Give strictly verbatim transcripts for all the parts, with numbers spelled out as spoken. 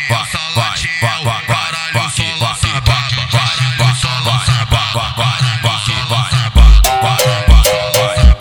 vai, vai, vai, vai, caralho, só lança braba, caralho, só lança braba, caralho, só lança braba, caralho, só lança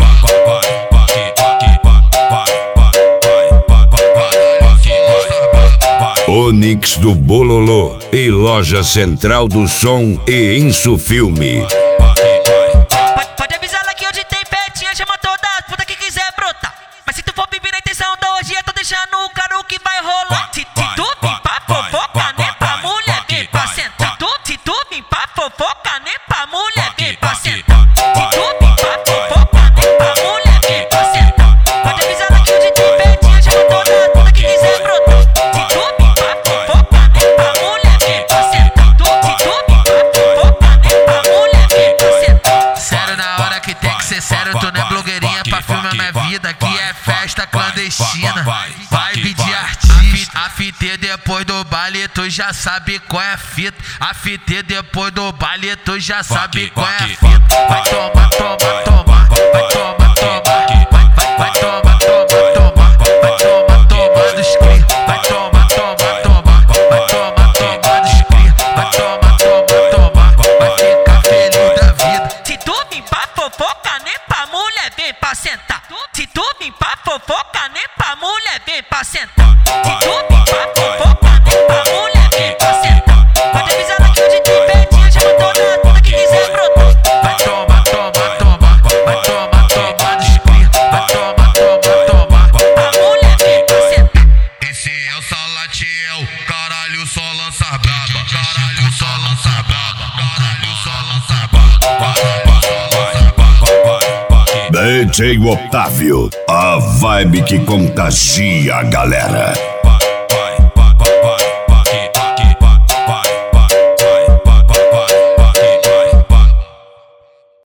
braba. Onix do Bololô e Loja Central do Som e Insufilme. Pode avisar lá que hoje tem festinha, chama todas as putas que quiser brotar. Mas se tu for viver na intenção da hoje, eu tô deixando o cara o que vai rolar. Se, se tu vim pra fofoca, nem pra mulher vem pra sentar. Se tu, se tu vim pra fofoca, nem pra mulher vem pra sentar. Se tu vim pra fofoca, nem pra mulher vem pra sentar. Pode avisar lá que hoje tem festinha, chama todas as putas que quiser brotar. Se tu vim pra fofoca, nem pra mulher vem pra sentar. Se tu vim pra fofoca, nem pra mulher vem pra sentar. Sério na hora que tem que ser sério, tu não é blogueirinha pra filmar minha vida. Aqui é festa clandestina, vibe de artista. A fita depois do baile, tu já sabe qual é a fita. A fita depois do baile, tu já sabe qual é a fita. Vai tomar, toma, toma, vai tomar, toma, vai, vai, vai tomar, toma, toma, vai tomar, toma dos cria. Vai tomar, toma, toma, vai tomar, toma dos cria. Vai tomar, toma, toma, vai ficar feliz da vida. Se tu vim pra fofoca, nem pra mulher vem pra sentar. Se tu vim pra fofoca, nem pra mulher vem pra sentar. Se tu vim pra fofoca, nem pra mulher vem pra sentar. Pode avisar lá que hoje tem festinha, chama todas as putas que quiser brotar. Vai tomar, toma, toma, vai tomar, toma dos cria. Vai tomar, toma, toma, pra mulher vem pra sentar. esse é o Salatiel, caralho, só lança braba, caralho, só lança braba, caralho, só lança braba, caralho, só lança braba. D J Otávio, a vibe que contagia a galera.